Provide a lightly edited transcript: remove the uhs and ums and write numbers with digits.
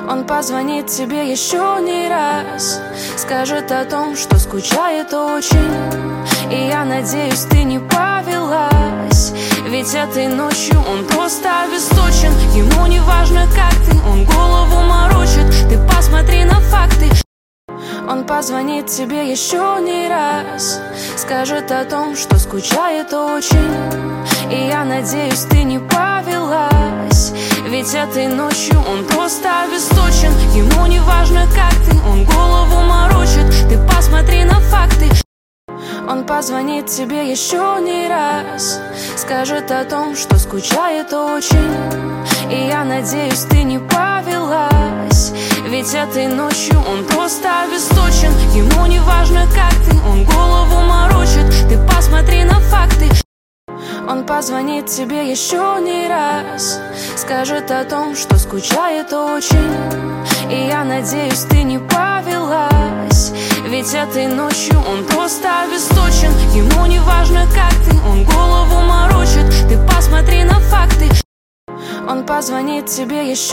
Он позвонит тебе еще не раз, скажет о том, что скучает очень. И я надеюсь, ты не повелась, ведь этой ночью он просто обесточен. Ему не важно, как ты, он голову морочит. Ты посмотри на факты. Он позвонит тебе еще не раз, скажет о том, что скучает очень. И я надеюсь, ты не повелась, ведь этой ночью он просто обесточен. Ему не важно, как ты, он голову морочит. Ты посмотри на факты. Он позвонит тебе еще не раз, скажет о том, что скучает очень. И я надеюсь, ты не повелась, ведь этой ночью он просто обесточен. Ему не важно, как ты, он голову морочит. Ты посмотри на факты. Он позвонит тебе еще не раз, скажет о том, что скучает очень. И я надеюсь, ты не повелась, ведь этой ночью он просто обесточен. Ему не важно, как ты, он голову морочит. Ты посмотри на факты. Он позвонит тебе еще